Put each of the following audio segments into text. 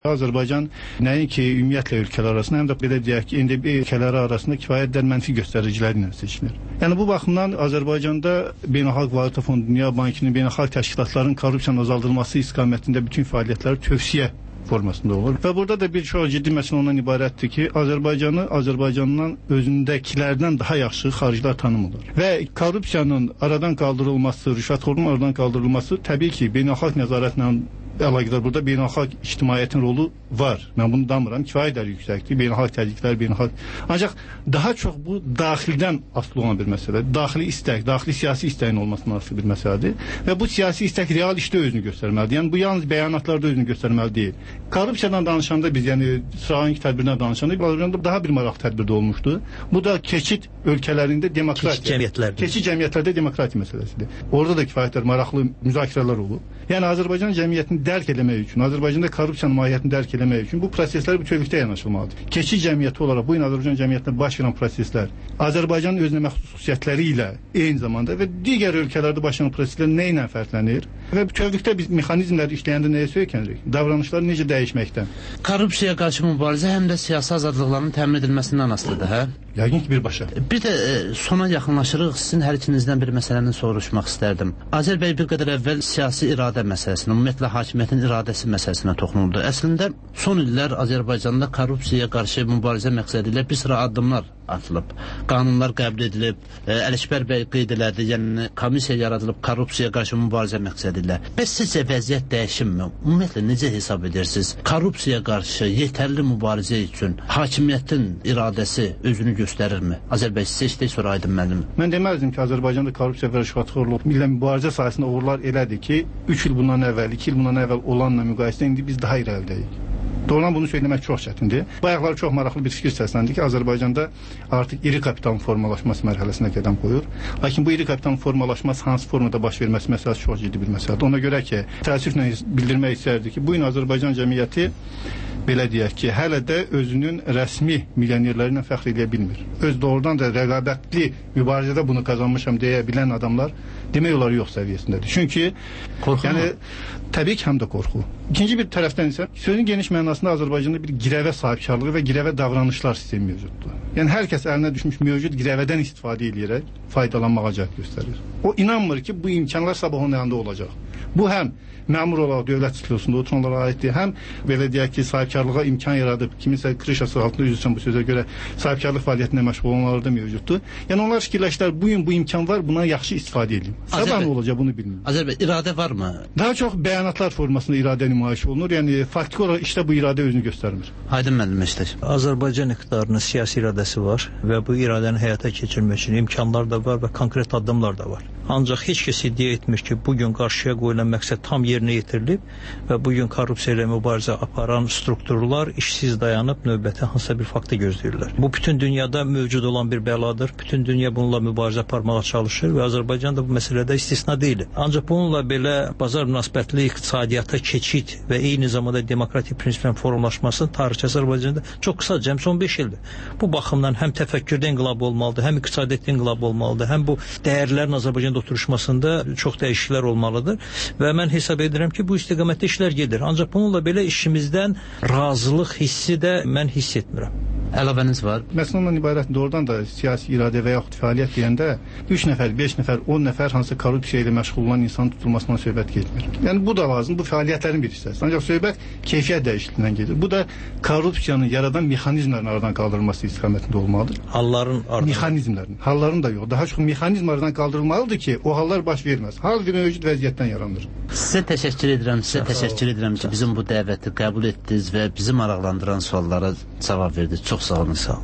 Azərbaycan nəinki ümumiyyətlə ölkələr arasında, həm də belə deyək ki, indi ölkələr arasında kifayət qədər mənfi göstəricilərlə seçilir. Yəni bu baxımdan Azərbaycanda Beynəlxalq Valyuta Fondu, Dünya Bankının, beynəlxalq təşkilatların korrupsiyanın azaldılması istiqamətində bütün fəaliyyətləri tövsiyə formasında olur. Və burada da bir çox ciddi məsələ ondan ibarətdir ki, Azərbaycandan özündəkilərdən daha yaxşı xaricilər tanımırlar. Və korrupsiyanın aradan qaldırılması, rüşvətxorluğun aradan qaldırılması təbii ki, beynəlxalq nəzarətlə əlaqədar burada beynəlxalq ictimaiyyətin rolu var. Mən bunu danmıram. Kifayət qədər yüksəkdir. Beynəlxalq təzyiqlər, beynəlxalq. Ancaq daha çox bu daxildən asılı olan bir məsələdir. Daxili istək, daxili siyasi istəyin olmasından asılı bir məsələdir. Və bu siyasi istək real işdə özünü göstərməlidir. Yəni bu yalnız bəyanatlarda özünü göstərməli deyil. Korrupsiyadan danışanda biz, yəni Sırağanki tədbirindən danışanda Azərbaycanda daha bir maraqlı tədbirdə olmuşdu. Bu da keçid ölkələrində demokratiya. Keçid cəmiyyətlərdə demokratiya məsələsidir. Orada da kifayət qədər maraqlı müzakirələr olub. Yəni Azərbaycan cəmiyyətini dərk etmək üçün, Azərbaycanda korrupsiyanın mahiyyətini dərk etmək üçün bu proseslər bütövlükdə yanaşılmalıdır. Keçid cəmiyyəti olaraq bu gün Azərbaycan cəmiyyətində baş verən proseslər Azərbaycanın özünə məxsus xüsusiyyətləri ilə eyni zamanda və digər ölkələrdə baş verən proseslər nə ilə fərqlənir və bütövlükdə biz mexanizmləri işləyəndə nəyə söykənirik? Davranışlar necə dəyişməkdən? Korrupsiyaya qarşı mübarizə həm də siyasi azadlıqların təmin edilməsindən asılıdır, hə? Yəqin ki, birbaşa. Bir də sona yaxınlaşırıq. Sizin hər ikinizdən bir məsələni soruşmaq istərdim. Azər bəy bir qədər əvvəl siyasi iradə məsələsinə, ümumiyyətlə hakimiyyətin iradəsi məsələsinə toxunuldu. Əslində son illər Azərbaycanda korrupsiyaya qarşı mübarizə məqsədi ilə bir sıra addımlar atılıb. Qanunlar qəbul edilib. Ələkbər bəy qeyd elədi, yəni komissiya yaradılıb korrupsiyaya qarşı mübarizə məqsədi ilə. Bəs sizcə vəziyyət dəyişimmi? Ümumiyyətlə necə hesab edirsiniz? Korrupsiyaya qarşı yetərli mübarizə üçün hakimiyyətin iradəsi özünü göstərirmi? Azər bəy sizə istək sonra Aydın müəllim. Mən deməzdim ki, Azərbaycanda korrupsiya və rüşvətxorluq ilə mübarizə sahəsində uğurlar elədi ki, 3 il bundan əvvəl, 2 il bundan əvvəl olanla müqayisədə indi biz daha irəlidəyik. Doğrudan bunu söyləmək çox çətindir. Bayaqlar çox maraqlı bir fikir səsləndi ki, Azərbaycanda artıq iri kapitalın formalaşması mərhələsinə qədəm qoyur. Lakin bu iri kapitalın formalaşması hansı formada baş verməsi məsələsi çox ciddi bir məsələdir. Ona görə ki, təəssüflə bildirmək istərdik ki, bu gün Azərbaycan cəmiyyəti belə deyək ki, hələ də özünün rəsmi milyonerləri ilə fəxr edə bilmir. Öz doğrudan da rəqabətli mübarizədə bunu qazanmışam deyə bilən adamlar demək olar yox səviyyəsindədir. Çünki yəni təbii ki, həm də qorxu. İkinci bir tərəfdən isə sözün geniş mənasında Azərbaycanda bir girəvə sahibkarlığı və girəvə davranışlar sistemi mövcuddur. Yəni hər kəs əlinə düşmüş mövcud girəvədən istifadə edərək faydalanmağa cəhd göstərir. O inanmır ki, bu imkanlar sabah onun əlində olacaq. Bu həm məmur olaraq dövlət siklosunda oturanlara aiddir, həm belə deyək ki, sahibkarlığa imkan yaradıb, kiminsə krişası altında üzrsən bu sözə görə sahibkarlıq fəaliyyətində məşğul olanlar da mövcuddur. Yəni onlar fikirləşdilər, bu gün bu imkan var, buna yaxşı istifadə edin. Sabah nə olacaq bunu bilmiyorum. Azər bəy, iradə varmı? Daha çox bəyanatlar formasında iradə nümayiş olunur. Yəni faktiki olaraq işdə bu iradə özünü göstərmir. Aydın müəllim istək. Azərbaycan iqtidarının siyasi iradəsi var və bu iradəni həyata keçirmək üçün imkanlar da var və konkret addımlar da var. Ancaq heç kəs iddia etmir ki, bugün qarşıya qoyulan məqsəd tam yerinə yetirilib və bugün korrupsiya ilə mübarizə aparan strukturlar işsiz dayanıb növbəti hansısa bir faktı gözləyirlər. Bu bütün dünyada mövcud olan bir bəladır. Bütün dünya bununla mübarizə aparmağa çalışır və Azərbaycan da bu məsələdə istisna deyil. Ancaq bununla belə bazar münasibətli iqtisadiyyata keçid və eyni zamanda demokratik prinsiplərin formalaşmasının tarixi Azərbaycanda çox qısa, cəmi son 5 ildir. Bu baxımdan həm təfəkkürdə inqilab olmalıdır, həm iqtisadiyyatda inqilab olmalıdır, həm bu dəyərlərin Azərbaycanda oturuşmasında çox dəyişikliklər olmalıdır və mən hesab edirəm ki, bu istiqamətdə işlər gedir. Ancaq bununla belə işimizdən razılıq hissi də mən hiss etmirəm. Əlavəniz var? Məsələn, ondan ibarət doğrudan da siyasi iradə və yaxud fəaliyyət deyəndə 3 nəfər, 5 nəfər, 10 nəfər hansı korrupsiya ilə məşğul olan insan tutulmasından söhbət getmir. Yəni bu da lazım, bu fəaliyyətlərin bir hissəsidir. Ancaq söhbət keyfiyyət dəyişikliyindən gedir. Bu da korrupsiyanın yaradan mexanizmlərin aradan qaldırılması istiqamətində olmalıdır. Halların mexanizmlərin, halların da yox. Daha çox mexanizm aradan qaldırılmalıdır ki, o hallar baş verməz. Hal bir mövcud vəziyyətdən yaranır. Sizə təşəkkür edirəm ki, bizim bu dəvəti qəbul etdiniz və bizi maraqlandıran suallara cavab verdiniz. Çox sağ olun. Sağ olun.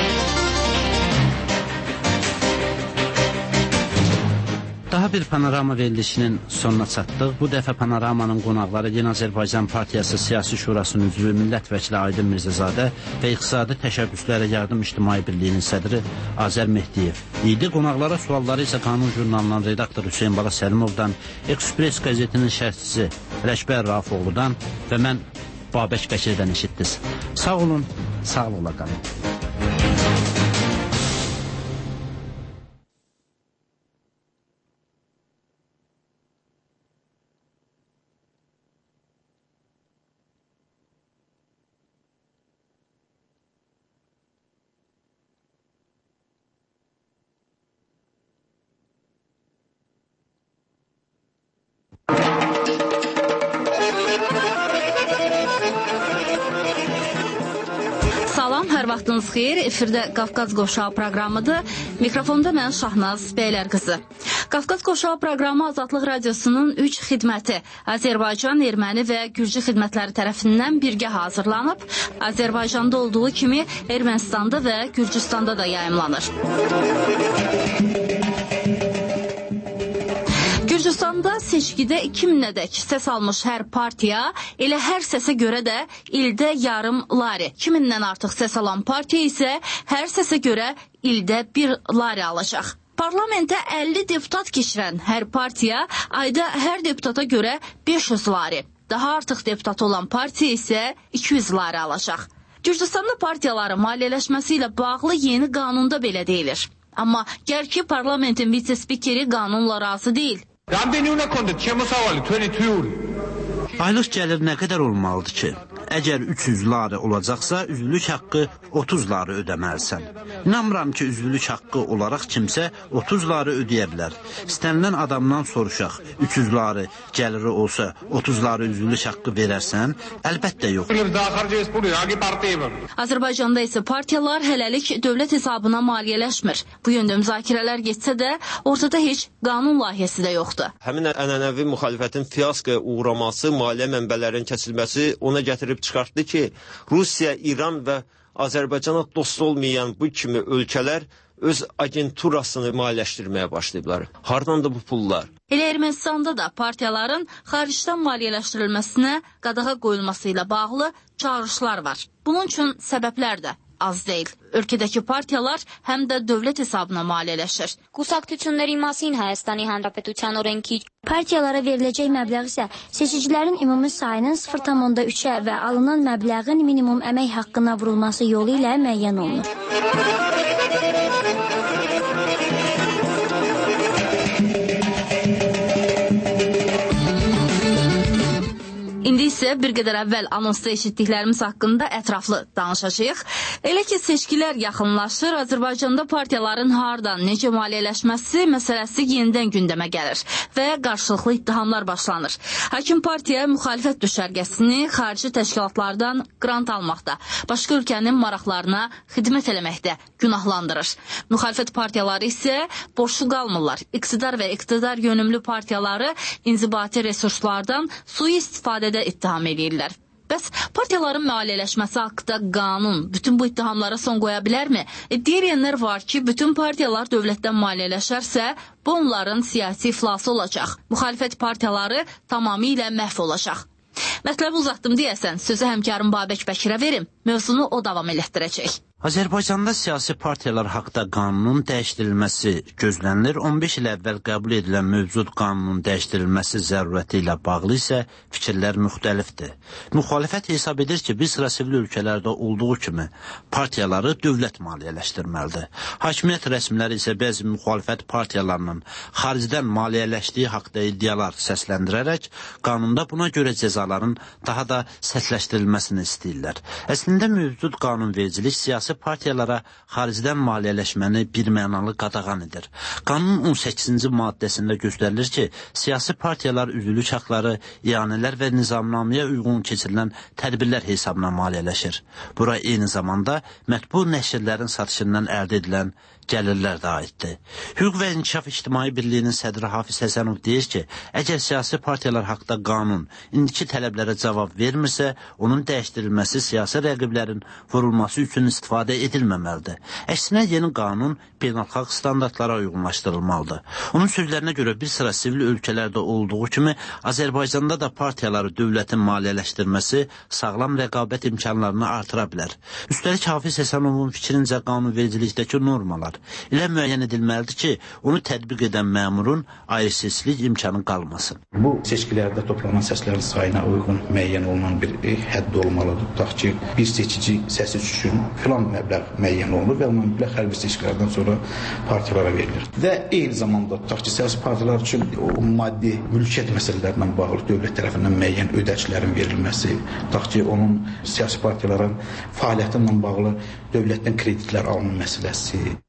Daha bir panorama verilişinin sonuna çatdıq. Bu dəfə panoramanın qonaqları Yeni Azərbaycan Partiyası Siyasi Şurasının üzvü millət vəkili Aydın Mirzəzadə və İqtisadi Təşəbbüslərə Yardım İctimai Birliyinin sədri Azər Mehdiyev idi. Qonaqlara sualları isə Qanun jurnalının redaktoru Hüseyin Bala Səlimovdan, Ekspres qəzetinin şərhçisi Rəşbər Rafoğludan və mən Babək Bəkirdən eşitdiniz. Sağ olun, sağlıqla qalın. Salam, hər vaxtınız xeyir. Efirdə Qafqaz Qoşağı proqramıdır. Mikrofonda mən Şahnaz Beylər qızı. Qafqaz Qoşağı proqramı Azadlıq Radiosunun 3 xidməti Azərbaycan, Erməni və Gürcü xidmətləri tərəfindən birgə hazırlanıb. Azərbaycanda olduğu kimi Ermənistanda və Gürcüstanda da yayımlanır. Gürcüstanda seçkidə 2000-ədək səs almış hər partiya, elə hər səsə görə də ildə yarım lari. 2000-dən artıq səs alan partiya isə hər səsə görə ildə 1 lari alacaq. Parlamentə 50 deputat keçirən hər partiya ayda hər deputata görə 500 lari. Daha artıq deputat olan partiya isə 200 lari alacaq. Gürcüstanda partiyaların maliyyələşməsi ilə bağlı yeni qanunda belə deyilir. Amma gər ki parlamentin vitse-spikeri qanunla razı deyil. Aylıq gəlir nə qədər olmalıdır ki? Əgər 300 lari olacaqsa, üzvlük haqqı 30 lari ödəməlisən. İnanmıram ki, üzvlük haqqı olaraq kimsə 30 lari ödəyə bilər. İstənilən adamdan soruşaq, 300 lari gəliri olsa 30 lari üzvlük haqqı verərsən? Əlbəttə yox. Azərbaycanda isə partiyalar hələlik dövlət hesabına maliyyələşmir. Bu yöndə müzakirələr getsə də, ortada heç qanun layihəsi də yoxdur. Həmin ənənəvi müxalifətin fiyaskoya uğraması, maliyyə mənbələrin kəsilməsi ona gətirib çıxartdı ki, Rusiya, İran və Azərbaycana dost olmayan bu kimi ölkələr öz agenturasını maliyyələşdirməyə başlayıblar. Hardan da bu pullar? Elə Ermənistanda da partiyaların xaricdən maliyyələşdirilməsinə qadağa qoyulması ilə bağlı çağırışlar var. Bunun üçün səbəblər də az deyil. Ölkədəki partiyalar həm də dövlət hesabına maliyyələşir. Qusaqtությունների մասին Հայաստանի Հանրապետության օրենքի partiyalara veriləcək məbləğ isə seçicilərin ümumi sayının 0,3-ə və alınan məbləğin minimum əmək haqqına vurulması yolu ilə müəyyən olunur. İndi isə bir qədər əvvəl anonsda eşitdiklərimiz haqqında ətraflı danışacağıq. Elə ki, seçkilər yaxınlaşır, Azərbaycanda partiyaların hardan, necə maliyyələşməsi məsələsi yenidən gündəmə gəlir və qarşılıqlı ittihamlar başlanır. Hakim partiya müxalifət düşərgəsini xarici təşkilatlardan qrant almaqda, başqa ölkənin maraqlarına xidmət eləməkdə günahlandırır. Müxalifət partiyaları isə boşlu qalmırlar. İqtidar və iqtidar yönümlü partiyaları inzibati resurslardan sui-istifadədə ittiham edirlər. Bəs partiyaların maliyyələşməsi haqqında qanun bütün bu ittihamlara son qoya bilərmi? Deyilənlər var ki, bütün partiyalar dövlətdən maliyyələşərsə, bu onların siyasi iflası olacaq. Müxalifət partiyaları tamamilə məhv olacaq. Mətləbi uzatdım deyəsən, sözü həmkarım Babək Bəkirə verim, mövzunu o davam elətdirəcək. Azərbaycanda siyasi partiyalar haqda qanunun dəyişdirilməsi gözlənilir. 15 il əvvəl qəbul edilən mövcud qanunun dəyişdirilməsi zərurəti ilə bağlı isə fikirlər müxtəlifdir. Müxalifət hesab edir ki, bir sıra sivil ölkələrdə olduğu kimi partiyaları dövlət maliyyələşdirməlidir. Hakimiyyət rəsmiləri isə bəzi müxalifət partiyalarının xaricdən maliyyələşdiyi haqda iddialar səsləndirərək qanunda buna görə cəzaların daha da sərtləşdirilməsini istəyirlər. Əslində mövcud qanunvericilik siyasi partiyalara xaricdən maliyyələşməni birmənalı qadağan edir. Qanunun 18-ci maddəsində göstərilir ki, siyasi partiyalar üzvlük haqları, iyanələr və nizamnaməyə uyğun keçirilən tədbirlər hesabına maliyyələşir. Bura eyni zamanda mətbu nəşrlərin satışından əldə edilən gəlirlər də aiddir. Hüquq və İnkişaf İctimai Birliyinin sədri Hafiz Həsənov deyir ki, əgər siyasi partiyalar haqda qanun indiki tələblərə cavab vermirsə, onun dəyişdirilməsi siyasi rəqiblərin vurulması üçün istifadə edilməməlidir. Əksinə yeni qanun beynəlxalq standartlara uyğunlaşdırılmalıdır. Onun sözlərinə görə bir sıra sivil ölkələrdə olduğu kimi Azərbaycanda da partiyaları dövlətin maliyyələşdirməsi sağlam rəqabət imkanlarını artıra bilər. Üstəlik Hafiz Həsənovun fikrincə qanunvericilikdəki normalar ilə müəyyən edilməlidir ki, onu tətbiq edən məmurun ayrı-seçkilik imkanı qalmasın. Bu seçkilərdə toplanan səslərin sayına uyğun müəyyən olunan bir hədd olmalıdır. Tutaq ki, bir seçici səsi üçün filan məbləğ müəyyən olunur və o məbləğ hərbi seçkilərdən sonra partiyalara verilir. Və eyni zamanda tutaq ki, siyasi partiyalar üçün o maddi mülkiyyət məsələlərinə bağlı dövlət tərəfindən müəyyən ödənişlərin verilməsi, tutaq ki, onun siyasi partiyaların fəaliyyəti ilə bağlı dövlətdən kreditlər alınma məsələsi.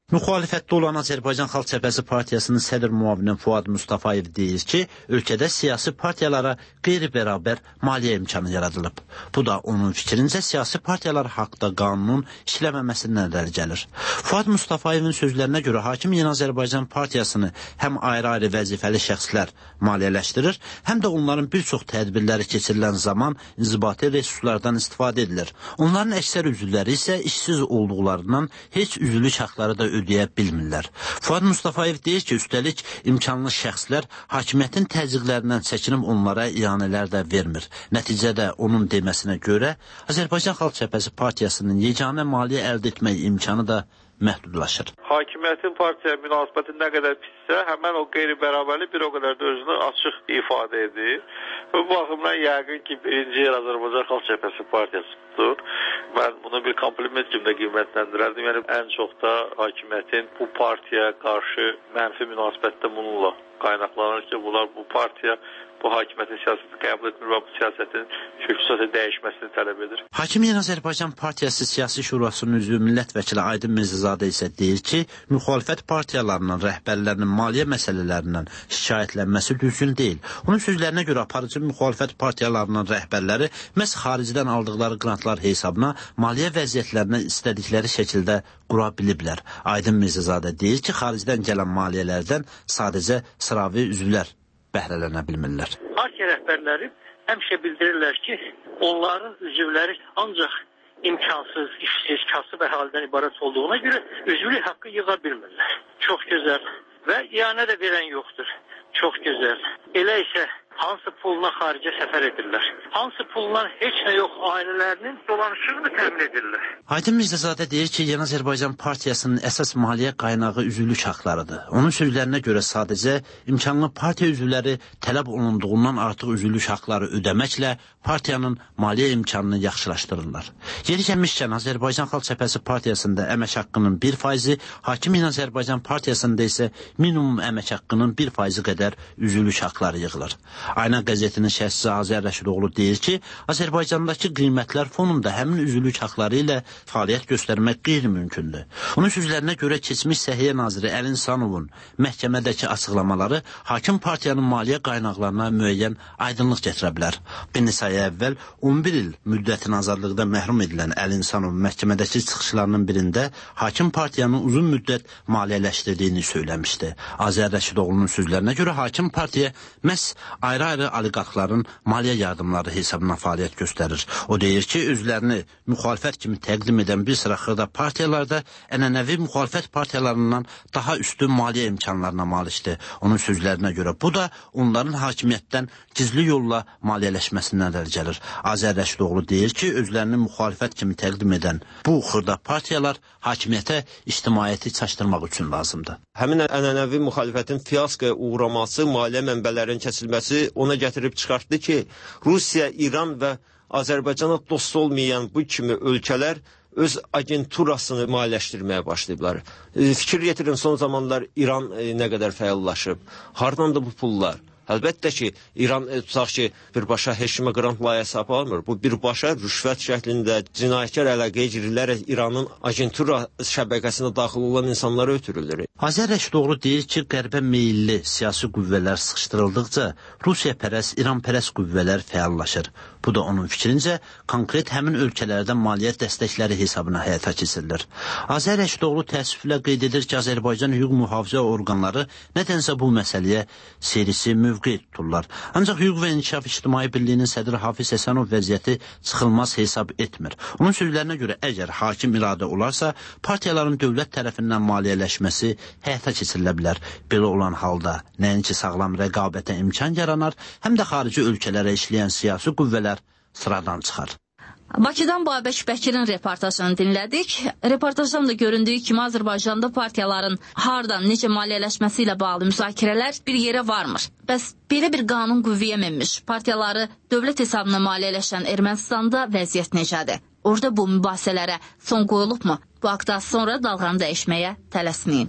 Müxalifətdə olan Azərbaycan Xalq Cəbhəsi Partiyasının sədr müavini Fuad Mustafayev deyir ki, ölkədə siyasi partiyalara qeyri-bərabər maliyyə imkanı yaradılıb. Bu da onun fikrincə siyasi partiyalar haqda qanunun işləməməsindən irəli gəlir. Fuad Mustafayevin sözlərinə görə hakim Yeni Azərbaycan Partiyasını həm ayrı-ayrı vəzifəli şəxslər maliyyələşdirir, həm də onların bir çox tədbirləri keçirilən zaman inzibati resurslardan istifadə edilir. Onların əksər üzvləri isə işsiz olduqlarından heç üzvlük haqları da ödəyə bilmirlər. Fuad Mustafayev deyir ki, üstəlik imkanlı şəxslər hakimiyyətin təzyiqlərindən çəkinib onlara ianələr də vermir. Nəticədə onun deməsinə görə Azərbaycan Xalq Cəbhəsi Partiyasının yeganə maliyyə əldə etmək imkanı da məhdudlaşır. Hakimiyyətin partiyaya münasibəti nə qədər pissə, həmən o qeyri-bərabərlik bir o qədər də özünü açıq ifadə edir. Bu baxımdan yəqin ki, birinci yer Azərbaycan Xalq Cəbhəsi Partiyasıdır. Mən bunu bir kompliment kimi də qiymətləndirərdim. Yəni, ən çox da hakimiyyətin bu partiyaya qarşı mənfi münasibətdə bununla qaynaqlanır ki, bunlar bu partiya bu hakimiyyətin siyasətini qəbul etmir və bu siyasətin xüsusilə dəyişməsini tələb edir. Hakim Yeni Azərbaycan Partiyası Siyasi Şurasının üzvü millət vəkili Aydın Mirzazadə isə deyir ki, müxalifət partiyalarının rəhbərlərinin maliyyə məsələlərindən şikayətlənməsi düzgün deyil. Onun sözlərinə görə aparıcı müxalifət partiyalarının rəhbərləri məhz xaricdən aldıqları qrantlar hesabına maliyyə vəziyyətlərini istədikləri şəkildə qura biliblər. Aydın Mirzazadə deyir ki, xaricdən gələn maliyyələrdən sadəcə sıravi üzvlər bəhrələnə bilmirlər. Partiya rəhbərləri həmişə bildirirlər ki, onların üzvləri ancaq imkansız, işsiz, kasıb əhalidən ibarət olduğuna görə üzvlük haqqı yığa bilmirlər. Çox gözəl və ianə də verən yoxdur. Çox gözəl. Elə isə hansı pulla xaricə səfər edirlər? Hansı pulla heç nə yox ailələrinin dolanışığını təmin edirlər? Aydın Mirzazadə deyir ki, Yeni Azərbaycan Partiyasının əsas maliyyə qaynağı üzvlük haqlarıdır. Onun sözlərinə görə sadəcə imkanlı partiya üzvləri tələb olunduğundan artıq üzvlük haqları ödəməklə partiyanın maliyyə imkanını yaxşılaşdırırlar. Yeri gəlmişkən Azərbaycan Xalq Cəbhəsi Partiyasında əmək haqqının 1%, Hakim Yeni Azərbaycan Partiyasında isə minimum əmək haqqının 1% qədər üzvlük haqları yığılır. Ayna qəzetinin şəxsi Azər Rəşidoğlu deyir ki, Azərbaycandakı qiymətlər fonunda həmin üzvlük haqları ilə fəaliyyət göstərmək qeyri-mümkündür. Onun sözlərinə görə keçmiş Səhiyyə naziri Əlin Sanovun məhkəmədəki açıqlamaları hakim partiyanın maliyyə qaynaqlarına müəyyən aydınlıq gətirə bilər. Bir neçə ay əvvəl 11 il müddətin azadlıqda məhrum edilən Əlin Sanov məhkəmədəki çıxışlarının birində hakim partiyanın uzun müddət maliyyələşdirdiyini söyləmişdi. Azər Rəşidoğlu'nun sözlərinə görə hakim partiya məhz ayrı-ayrı oliqarxların maliyyə yardımları hesabına fəaliyyət göstərir. O deyir ki, özlərini müxalifət kimi təqdim edən bir sıra xırda partiyalarda ənənəvi müxalifət partiyalarından daha üstün maliyyə imkanlarına malikdir. Onun sözlərinə görə bu da onların hakimiyyətdən gizli yolla maliyyələşməsindən irəli gəlir. Azər Rəşidoğlu deyir ki, özlərini müxalifət kimi təqdim edən bu xırda partiyalar hakimiyyətə ictimaiyyəti çaşdırmaq üçün lazımdır. Həmin ənənəvi müxalifətin fiyaskoya uğraması, maliyyə mənbələrin kəsilməsi ona gətirib çıxartdı ki, Rusiya, İran və Azərbaycana dost olmayan bu kimi ölkələr öz agenturasını maliyyələşdirməyə başlayıblar. Fikir yetirin, son zamanlar İran nə qədər fəallaşıb, hardan da bu pullar? Əlbəttə ki, İran tutaq ki, birbaşa heç kimə qrant layihəsi aparmır. Bu birbaşa rüşvət şəklində cinayətkar əlaqəyə girilərək İranın agentura şəbəkəsinə daxil olan insanlara ötürülür. Azər Rəşidoğlu deyir ki, qərbə meyilli siyasi qüvvələr sıxışdırıldıqca Rusiya-pərəst, İran-pərəst qüvvələr fəallaşır. Bu da onun fikrincə konkret həmin ölkələrdən maliyyə dəstəkləri hesabına həyata keçirilir. Azər Rəşidoğlu təəssüflə qeyd edir ki, Azərbaycan hüquq mühafizə orqanları nədənsə bu məsələyə serisi mövqe tuturlar. Ancaq Hüquq və İnkişaf İctimai Birliyinin sədri Hafiz Həsənov vəziyyəti çıxılmaz hesab etmir. Onun sözlərinə görə əgər hakim iradə olarsa, partiyaların dövlət tərəfindən maliyyələşməsi həyata keçirilə bilər. Belə olan halda nəinki sağlam rəqabətə imkan yaranar, həm də xarici ölkələrə işləyən siyasi qüvvələr sıradan çıxar. Bakıdan Babək Bəkirin reportajını dinlədik. Reportajdan da göründüyü kimi Azərbaycanda partiyaların hardan, necə maliyyələşməsi ilə bağlı müzakirələr bir yerə varmır. Bəs belə bir qanun qüvvəyə minmiş partiyaları dövlət hesabına maliyyələşən Ermənistanda vəziyyət necədir? Orada bu mübahisələrə son qoyulubmu? Bu haqda sonra dalğanı dəyişməyə tələsməyin.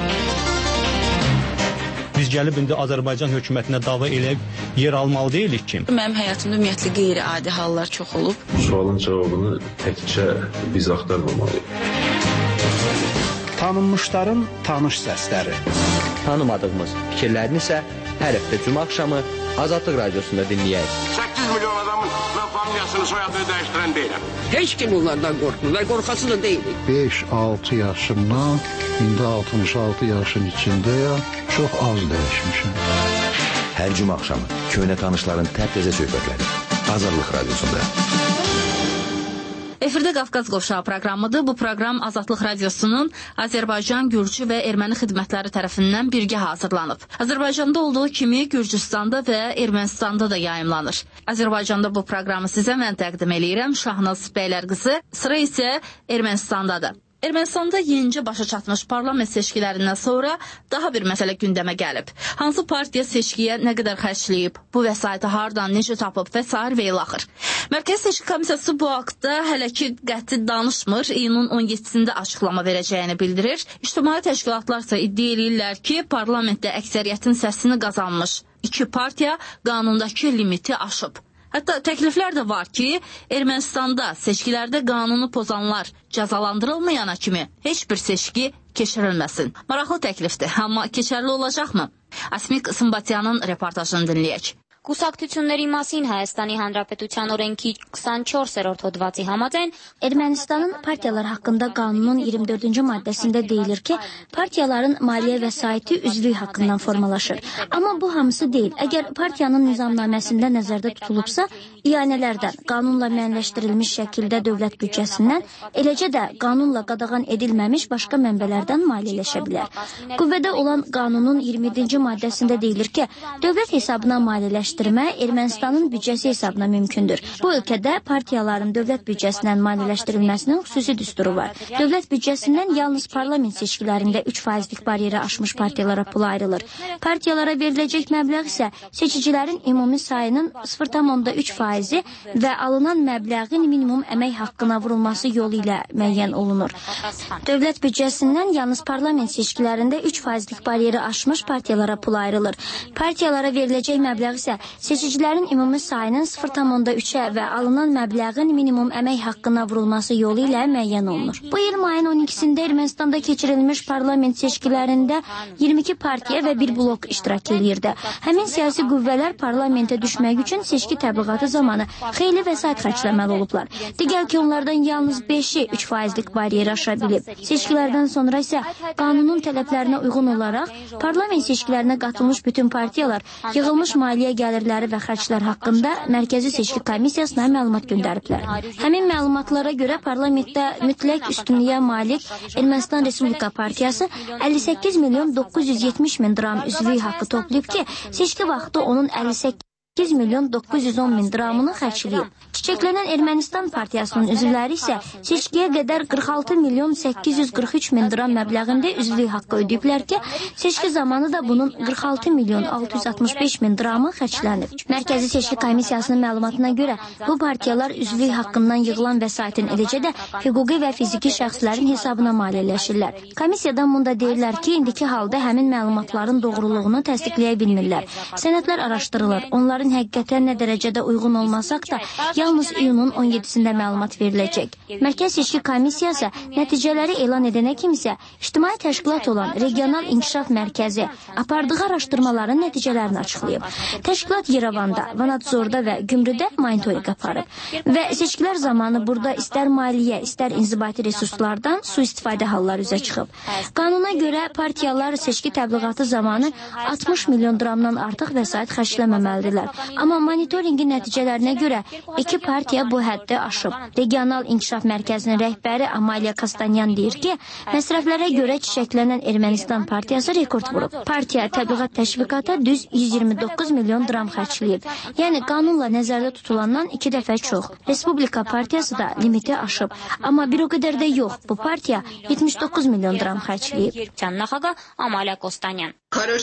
Biz gəlib indi Azərbaycan hökumətinə dava eləyib yer almalı deyilik ki. Mənim həyatımda ümumiyyətlə qeyri-adi hallar çox olub. Sualın cavabını təkcə biz axtarmamalıyıq. Tanınmışların tanış səsləri. Tanımadığımız fikirlərini isə hər həftə cümə axşamı Azadlıq Radiosunda dinləyək. 8 milyon adamın mən familiyasını, soyadını dəyişdirən deyiləm. Heç kim onlardan qorxmur, qorxası da deyilik. 5-6 yaşımdan, indi 66 yaşın içindəyəm, çox az dəyişmişəm. Hər cümə axşamı köhnə tanışların təptəzə söhbətləri Azadlıq Radiosunda. Efirdə Qafqaz Qovşağı proqramıdır. Bu proqram Azadlıq Radiosunun Azərbaycan, Gürcü və Erməni xidmətləri tərəfindən birgə hazırlanıb. Azərbaycanda olduğu kimi Gürcüstanda və Ermənistanda da yayımlanır. Azərbaycanda bu proqramı sizə mən təqdim eləyirəm. Şahnaz Bəylərqızı, sıra isə Ermənistandadır. Ermənistanda yenicə başa çatmış parlament seçkilərindən sonra daha bir məsələ gündəmə gəlib. Hansı partiya seçkiyə nə qədər xərcləyib, bu vəsaiti hardan, necə tapıb və sair və ilaxır. Mərkəzi Seçki Komissiyası bu haqda hələ ki qəti danışmır, iyunun 17-sində açıqlama verəcəyini bildirir. İctimai təşkilatlar isə iddia edirlər ki, parlamentdə əksəriyyətin səsini qazanmış iki partiya qanundakı limiti aşıb. Hətta təkliflər də var ki, Ermənistanda seçkilərdə qanunu pozanlar cəzalandırılmayana kimi heç bir seçki keçirilməsin. Maraqlı təklifdir, amma keçərli olacaqmı? Asmik Sımbatyanın reportajını dinləyək. Կուսակցությունների մասին Հայաստանի Հանրապետության օրենքի 24-րդ հոդվածի համաձայն Ermənistanın partiyalar haqqında qanunun 24-cü maddəsində deyilir ki, partiyaların maliyyə vəsaiti üzvlük haqqından formalaşır. Amma bu hamısı deyil. Əgər partiyanın nizamnaməsində nəzərdə tutulubsa, iyanələrdən, qanunla müəyyənləşdirilmiş şəkildə dövlət büdcəsindən, eləcə də qanunla qadağan edilməmiş başqa mənbələrdən maliyyələşə bilər. Qüvvədə olan qanunun 27-ci maddəsində deyilir ki, dövlət hesabına maliyyələşdirilməsi Ermənistanın büdcəsi hesabına mümkündür. Bu ölkədə partiyaların dövlət büdcəsindən maliyyələşdirilməsinin xüsusi düsturu var. Dövlət büdcəsindən yalnız parlament seçkilərində 3%lik bariyeri aşmış partiyalara pul ayrılır. Partiyalara veriləcək məbləğ isə seçicilərin ümumi sayının 0,3% və alınan məbləğin minimum əmək haqqına vurulması yolu ilə müəyyən olunur. Dövlət büdcəsindən yalnız parlament seçkilərində 3%lik bariyeri aşmış partiyalara pul ayrılır. Partiyalara veriləcək məbləğ isə seçicilərin ümumi sayının 0,3-ə və alınan məbləğin minimum əmək haqqına vurulması yolu ilə müəyyən olunur. Bu il mayın 12-sində Ermənistanda keçirilmiş parlament seçkilərində 22 partiya və bir blok iştirak edirdi. Həmin siyasi qüvvələr parlamentə düşmək üçün seçki təbliğatı zamanı xeyli vəsait xərcləməli olublar. Digər ki, onlardan yalnız 5-i 3%lik bariyeri aşa bilib. Seçkilərdən sonra isə qanunun tələblərinə uyğun olaraq parlament seçkilərinə qatılmış bütün partiyalar yığılmış maliyyə gəlirləri və xərclər haqqında Mərkəzi Seçki Komissiyasına məlumat göndəriblər. Həmin məlumatlara görə parlamentdə mütləq üstünlüyə malik Ermənistan Respublika Partiyası 58 milyon 970 min dram üzvlük haqqı toplayıb ki, seçki vaxtı onun 58 milyon 910 min dramını xərcləyib. Çiçəklənən Ermənistan Partiyasının üzvləri isə seçkiyə qədər 46 milyon 843 min dram məbləğində üzvlük haqqı ödəyiblər ki, seçki zamanı da bunun 46 milyon 665 min dramı xərclənib. Mərkəzi Seçki Komissiyasının məlumatına görə bu partiyalar üzvlük haqqından yığılan vəsaitin eləcə də hüquqi və fiziki şəxslərin hesabına maliyyələşirlər. Komissiyadan bunda deyirlər ki, indiki halda həmin məlumatların doğruluğunu təsdiqləyə bilmirlər. Sənədlər araşdırılır. Onların həqiqətən nə dərəcədə uyğun olmasaq da, yalnız iyunun 17-sində məlumat veriləcək. Mərkəz Seçki Komissiyası nəticələri elan edənə kimi isə ictimai təşkilat olan Regional İnkişaf Mərkəzi apardığı araşdırmaların nəticələrini açıqlayıb. Təşkilat Yerevanda, Vanadzorda və Gümrüdə monitorinq aparıb və seçkilər zamanı burada istər maliyyə, istər inzibati resurslardan sui-istifadə halları üzə çıxıb. Qanuna görə partiyalar seçki təbliğatı zamanı 60 milyon dramdan artıq vəsait xərcləməməlidirlər. Amma monitorinqin nəticələrinə görə iki partiya bu həddi aşıb. Regional İnkişaf Mərkəzinin rəhbəri Amaliya Kastanyan deyir ki, məsrəflərə görə çiçəklənən Ermənistan partiyası rekord vurub. Partiya təbliğat təşviqata düz 129 milyon dram xərcləyib. Yəni qanunla nəzərdə tutulandan 2 dəfə çox. Respublika partiyası da limiti aşıb. Amma bir o qədər də yox. Bu partiya 79 milyon dram xərcləyib. Amaliya Kastanyan.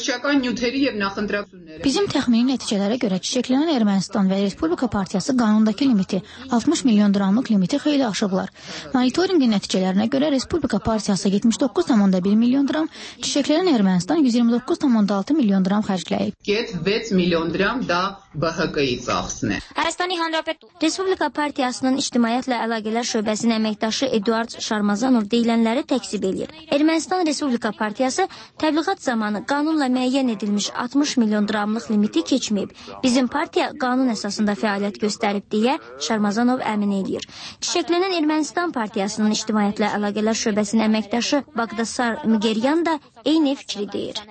Bizim təxmini nəticələrə görə çiçəklənən Ermənistan və Respublika Partiyası qanundakı limiti 60 milyon dramlıq limiti xeyli aşıblar. Monitorinqin nəticələrinə görə Respublika Partiyası 79,1 milyon dram, çiçəklənən Ermənistan 129,6 milyon dram xərcləyib. 6 milyon dram da ԲՀԿ-ի ծախսն է։ Հայաստանի Հանրապետություն Respublika Partiyasının İctimaiyyətlə Əlaqələr Şöbəsinin əməkdaşı Eduard Şarmazanov deyilənləri təkzib edir. Ermənistan Respublika Partiyası təbliğat zamanı qanunla müəyyən edilmiş 60 milyon dramlıq limiti keçməyib. Bizim partiya qanun əsasında fəaliyyət göstərib deyə Şarmazanov əmin edir. Çiçəklənən Ermənistan Partiyasının İctimaiyyətlə Əlaqələr Şöbəsinin əməkdaşı Baqdasar Mgeryan da eyni fikri deyir.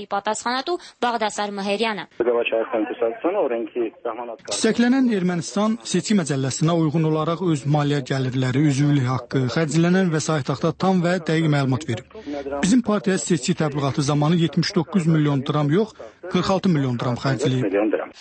Çiçəklənən Ermənistan seçki məcəlləsinə uyğun olaraq öz maliyyə gəlirləri, üzvlük haqqı, xərclənən vəsait haqda tam və dəqiq məlumat verib. Bizim partiya seçki təbliğatı zamanı 79 milyon dram yox, 46 milyon dram xərcləyib.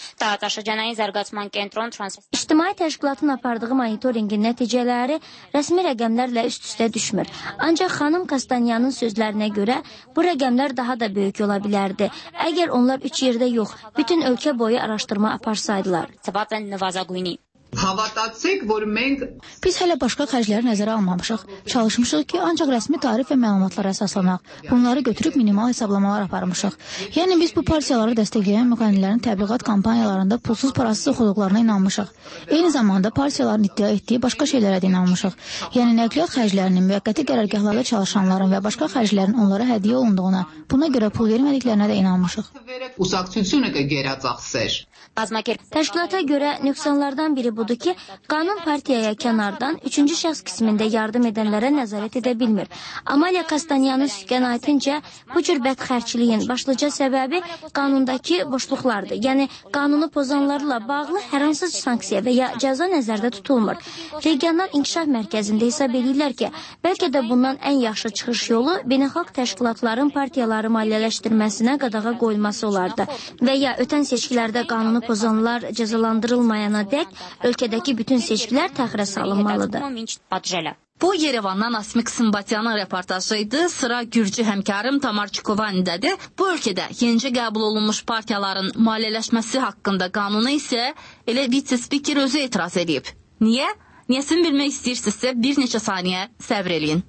İctimai təşkilatın apardığı monitorinqin nəticələri rəsmi rəqəmlərlə üst-üstə düşmür. Ancaq xanım Kastanyanın sözlərinə görə bu rəqəmlər daha da böyük ola bilərdi. Əgər onlar 3 yerdə yox, bütün ölkə boyu araşdırma aparsaydılar. Հավատացեք, որ մենք Biz hələ başqa xərcləri nəzərə almamışıq. Çalışmışıq ki, ancaq rəsmi tarif və məlumatlara əsaslanaq. Bunları götürüb minimal hesablamalar aparmışıq. Yəni biz bu partiyaları dəstəkləyən müğənnilərin təbliğat kampaniyalarında pulsuz parasız oxuduqlarına inanmışıq. Eyni zamanda partiyaların iddia etdiyi başqa şeylərə də inanmışıq. Yəni nəqliyyat xərclərinin, müvəqqəti qərargahlarda çalışanların və başqa xərclərin onlara hədiyyə olunduğuna, buna görə pul vermədiklərinə də inanmışıq. Ուսակցությունը կգերածախսեր։ Təşkilata görə nöqsanlardan biri budur ki, qanun partiyaya kənardan 3-cü şəxs qismində yardım edənlərə nəzarət edə bilmir. Amalya Kastanyanın qənaətincə bu cür bədxərçiliyin başlıca səbəbi qanundakı boşluqlardır. Yəni, qanunu pozanlarla bağlı hər hansı sanksiya və ya cəza nəzərdə tutulmur. Regional İnkişaf Mərkəzində hesab edirlər ki, bəlkə də bundan ən yaxşı çıxış yolu beynəlxalq təşkilatların partiyaları maliyyələşdirməsinə qadağa qoyulması olardı. Və ya ötən seçkilərdə qanunu pozanlar cəzalandırılmayana dək ölkədəki bütün seçkilər təxirə salınmalıdır. Bu Yerevandan Asmik Sımbatyanın reportajıydı. Sıra Gürcü həmkarım Tamar Çukovani'dədir. Bu ölkədə yenicə qəbul olunmuş partiyaların maliyyələşməsi haqqında qanunu isə elə vitse-spiker özü etiraz edib. Niyə? Niyəsini bilmək istəyirsinizsə bir neçə saniyə səbr eləyin.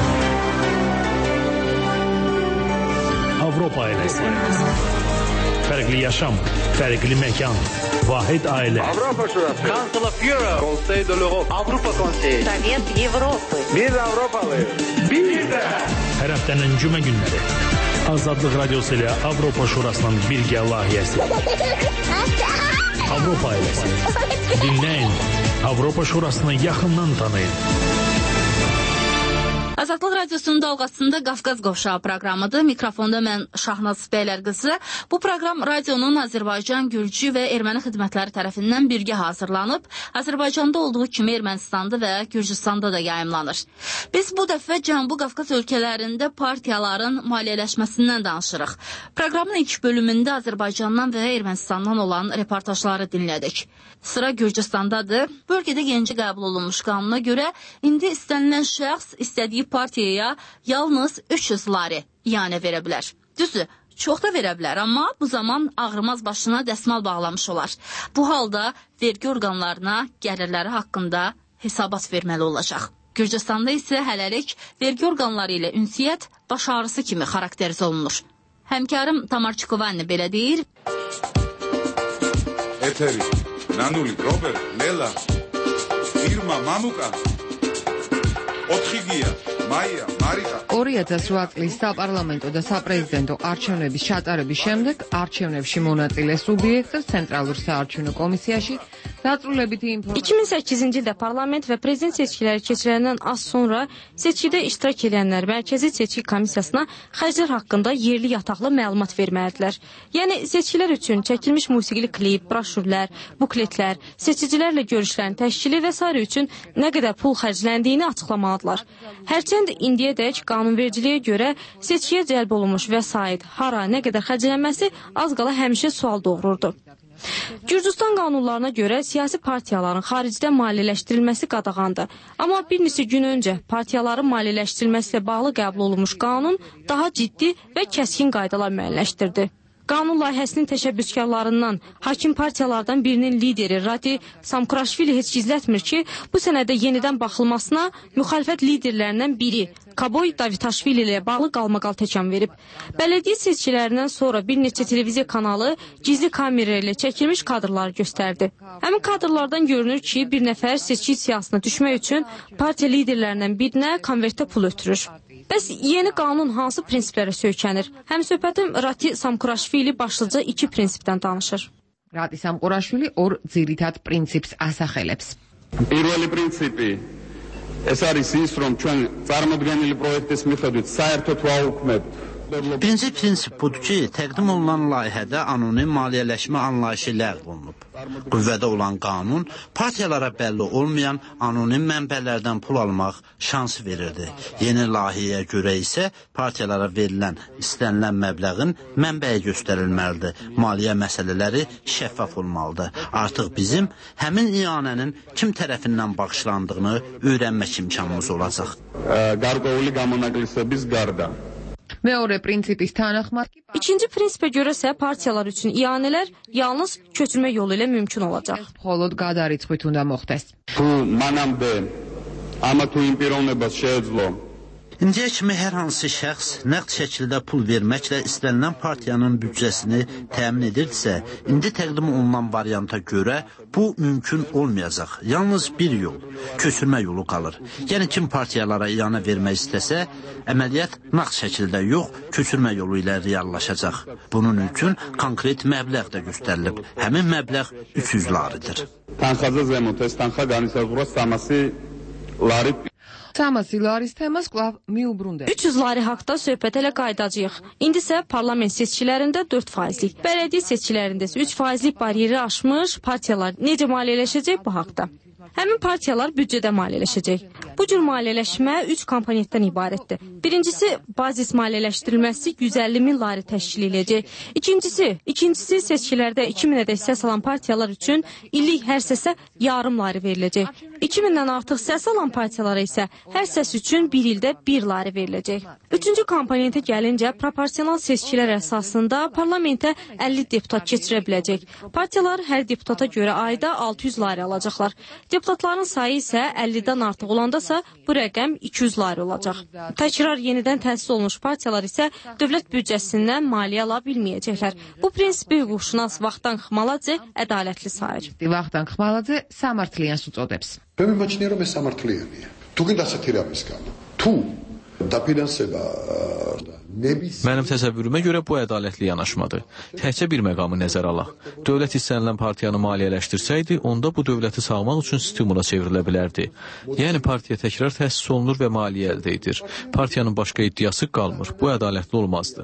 Avropa ailəsi. Fərqli yaşam, fərqli məkan, vahid ailə. Avropa Şurası. Council of Europe. Conseil de l'Europe. Avropa Konseyi. Sovet Avropa. Biz Avropalıyıq. Biz də. Hər həftənin cümə günləri. Azadlıq Radiosu ilə Avropa Şurasının birgə layihəsi. Avropa ailəsi. Dinləyin. Avropa Şurasını yaxından tanıyın. Azadlıq Radiosunun dalğasında Qafqaz Qovşağı proqramıdır. Mikrofonda mən Şahnaz Bəylər qızı. Bu proqram radionun Azərbaycan, Gürcü və Erməni xidmətləri tərəfindən birgə hazırlanıb. Azərbaycanda olduğu kimi Ermənistanda və Gürcüstanda da yayımlanır. Biz bu dəfə Cənubi Qafqaz ölkələrində partiyaların maliyyələşməsindən danışırıq. Proqramın ilk bölümündə Azərbaycandan və Ermənistandan olan reportajları dinlədik. Sıra Gürcüstandadır. Bölgədə yenicə qəbul olunmuş qanuna görə indi istənilən şəxs istədiyi partiyaya yalnız 300 lari iyanə verə bilər. Düzdür, çox da verə bilər, amma bu zaman ağrımaz başına dəsmal bağlamış olar. Bu halda vergi orqanlarına gəlirləri haqqında hesabat verməli olacaq. Gürcüstanda isə hələlik vergi orqanları ilə ünsiyyət baş ağrısı kimi xarakterizə olunur. Həmkarım Tamar Çukovani belə deyir. Eteri, Nanuli, Robert, Lela, Irma, Manuka, Otxigия, Maia, Marika. 2008 წლის საპარლამენტო და საპრეზიდენტო არჩევნების ჩატარების შემდეგ არჩევნებში მონაწილე სუბიექტը ცენტრალურ საარჩევნო კომისიაში dağıtılabilir info. 2008-ci ildə parlament və prezident seçkiləri keçiriləndən az sonra seçkidə iştirak edənlər Mərkəzi Seçki Komissiyasına xərclər haqqında yerli yataqlı məlumat verməlidirlər. Yəni seçkilər üçün çəkilmiş musiqili klip, broşürlər, bukletlər, seçicilərlə görüşlərin təşkili və s. üçün nə qədər pul xərcləndiyini açıqlamalıdırlar. Hərçənd indiyədək qanunvericiliyə görə seçkiyə cəlb olunmuş vəsait, hara, nə qədər xərclənməsi az qala həmişə sual doğururdu. Gürcüstan qanunlarına görə siyasi partiyaların xaricdə maliyyələşdirilməsi qadağandır. Amma bir neçə gün öncə partiyaların maliyyələşdirilməsi ilə bağlı qəbul olunmuş qanun daha ciddi və kəskin qaydalar müəyyənləşdirdi. qanun layihəsinin təşəbbüskarlarından hakim partiyalardan birinin lideri Rati Samkuraşvili heç gizlətmir ki, bu sənədə yenidən baxılmasına müxalifət liderlərindən biri Kaboy Davitaşvili ilə bağlı qalmaqal təkan verib. Bələdiyyə seçkilərindən sonra bir neçə televiziya kanalı gizli kamera ilə çəkilmiş kadrları göstərdi. Həmin kadrlardan görünür ki, bir nəfər seçki siyasına düşmək üçün partiya liderlərindən birinə konvertdə pul ötürür. Bəs yeni qanun hansı prinsiplərə söykənir? Həmsöhbətim Rati Samkuraşvili başlıca iki prinsipdən danışır. Rati Samkuraşvili ორ ძირითად პრინციპს ასახელებს. პირველი პრინციპი ეს არის ის, რომ ჩვენ წარმოდგენილი პროექტის მიხედვით საერთოდ ვაუქმებთ. Birinci prinsip budur ki, təqdim olunan layihədə anonim maliyyələşmə anlayışı ləğv olunub. Qüvvədə olan qanun partiyalara bəlli olmayan anonim mənbələrdən pul almaq şansı verirdi. Yeni layihəyə görə isə partiyalara verilən istənilən məbləğin mənbəyi göstərilməlidir. Maliyyə məsələləri şəffaf olmalıdır. Artıq bizim həmin ianənin kim tərəfindən bağışlandığını öyrənmək imkanımız olacaq. Გარკვეული გამონაკლისების გარდა. მეორე პრინციპის თანახმად İkinci prinsipə görəsə partiyalar üçün ianələr yalnız köçürmə yolu ilə mümkün olacaq. მხოლოდ გადარიცხვით უნდა მოხდეს. თუ მანამდე ამა თუ იმ პიროვნებას შეეძლო İndiyə kimi hər hansı şəxs nəqd şəkildə pul verməklə istənilən partiyanın büdcəsini təmin edirsə, indi təqdim olunan varianta görə bu mümkün olmayacaq. Yalnız bir yol, köçürmə yolu qalır. Yəni kim partiyalara ianə vermək istəsə, əməliyyat naqd şəkildə yox, köçürmə yolu ilə reallaşacaq. Bunun üçün konkret məbləğ də göstərilib. Həmin məbləğ 300 laridir. თანხაზე ზემოთ ეს თანხა განისაზღვრა 300 ლარი. 300 laris təmas qlav miubrunde. 300 lari haqda söhbət elə qaydacağıq. İndi isə parlament seçkilərində 4%lik, bələdiyyə seçkilərində isə 3%lik bariyeri aşmış partiyalar necə maliyyələşəcək bu haqda? Həmin partiyalar büdcədə maliyyələşəcək. Bu cür maliyyələşmə 3 komponentdən ibarətdir. Birincisi, bazis maliyyələşdirilməsi 150 min lari təşkil edəcək. İkincisi seçkilərdə 2000 ədəd səs alan partiyalar üçün illik hər səsə yarım lari veriləcək. 2000-dən artıq səs alan partiyalara isə hər səs üçün bir ildə 1 lari veriləcək. Üçüncü komponentə gəlincə, proporsional seçkilər əsasında parlamentə 50 deputat keçirə biləcək. Partiyalar hər deputata görə ayda 600 lari alacaqlar. Deputatların sayı isə 50-dən artıq olandasa bu rəqəm 200 lari olacaq. Təkrar yenidən təsis olunmuş partiyalar isə dövlət büdcəsindən maliyyə ala bilməyəcəklər. Bu prinsipi hüquqşünas Vahtan Xmaladze ədalətli sayır. Vahtan Xmaladze სამართლიანს უწოდებს. მე მიმაჩნია რომ ეს სამართლიანია. თუ გინდა ასეთი რამის გამო. თუ დაფინანსება Mənim təsəvvürümə görə bu ədalətli yanaşmadır. Təkcə bir məqamı nəzərə alaq. Dövlət istənilən partiyanı maliyyələşdirsəydi, onda bu dövləti sağmaq üçün stimula çevrilə bilərdi. Yəni partiya təkrar təsis olunur və maliyyə əldə edir. Partiyanın başqa iddiası qalmır. Bu ədalətli olmazdı.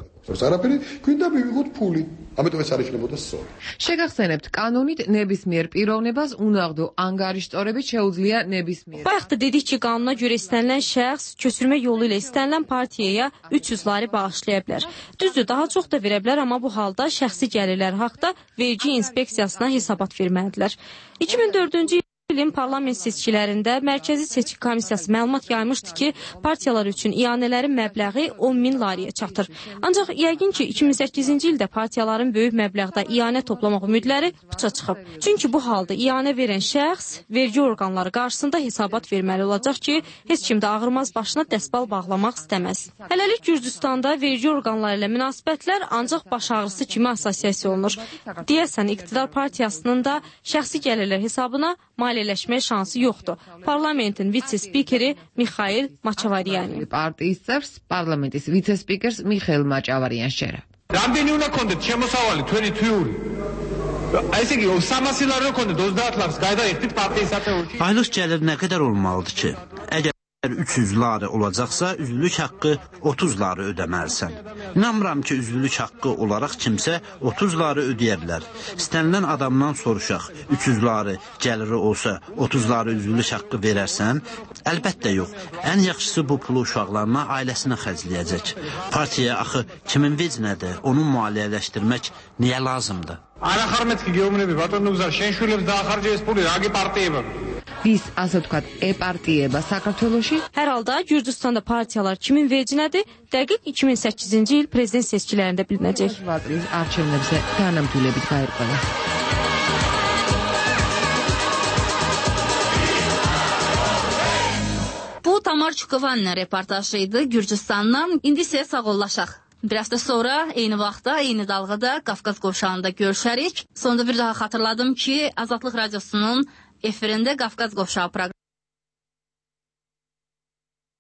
შეგახსენებთ, კანონით ნებისმიერ პიროვნებას უნაღდო ანგარიშტორებით შეუძლია ნებისმიერ. Bayaq da dedik ki, qanuna görə istənilən şəxs köçürmə yolu ilə istənilən partiyaya 300 lari bağışlaya bilər. Düzdür, daha çox da verə bilər, amma bu halda şəxsi gəlirlər haqda vergi inspeksiyasına hesabat verməlidirlər. 2004-cü ilin parlament seçkilərində Mərkəzi Seçki Komissiyası məlumat yaymışdı ki, partiyalar üçün ianələrin məbləği 10.000 lariyə çatır. Ancaq yəqin ki, 2008-ci ildə partiyaların böyük məbləğdə ianə toplamaq ümidləri puça çıxıb. Çünki bu halda ianə verən şəxs vergi orqanları qarşısında hesabat verməli olacaq ki, heç kim də ağırmaz başına dəsbal bağlamaq istəməz. Hələlik Gürcüstanda vergi orqanları ilə münasibətlər ancaq baş ağrısı kimi assosiasiya olunur. Deyəsən, iqtidar partiyasının da şəxsi gəlirlər hesabına maliyyələşmə şansı yoxdur. Parlamentin vitse-spikeri Mixail Maçavariyani. Partიის წევრს parlamentis vitse-spikers Mixail Maçavariyans ჭერა. რამდენი უნდა გქონდეთ შემოსავალი თქვენი თვიური? ესე იგი 300 ლარი გქონდეთ 30 ლარს გადაიხდით პარტიის ათეულში. Aylıq gəlir nə qədər olmalıdır ki? Əgər 300 lari olacaqsa, üzvlük haqqı 30 lari ödəməlisən. İnanmıram ki, üzvlük haqqı olaraq kimsə 30 lari ödəyə bilər. İstənilən adamdan soruşaq, 300 lari gəliri olsa 30 lari üzvlük haqqı verərsən? Əlbəttə yox. Ən yaxşısı bu pulu uşaqlarına, ailəsinə xərcləyəcək. Partiyaya axı kimin vecinədir, onu maliyyələşdirmək niyə lazımdır? არახარմეთკი გეუბნები ბატონო გზა შენ შვილებს დაახარჯე ეს პული რაგი პარტიებად Biz, asıl tukat, e-partiyeba Sakartveloşi. Hər halda Gürcüstanda partiyalar kimin vecinədir? Dəqiq 2008-ci il prezident seçkilərində bilinəcək. Arçevne bize tanım tüyle bir gayr bana. Bu Tamar Çukovanın reportajıydı Gürcüstandan. İndi isə sağollaşaq. Bir hafta sonra eyni vaxtda, eyni dalğada Qafqaz qovşağında görüşərik. Sonda bir daha xatırladım ki, Azadlıq Radiosunun efirində Qafqaz qovşağı proqramı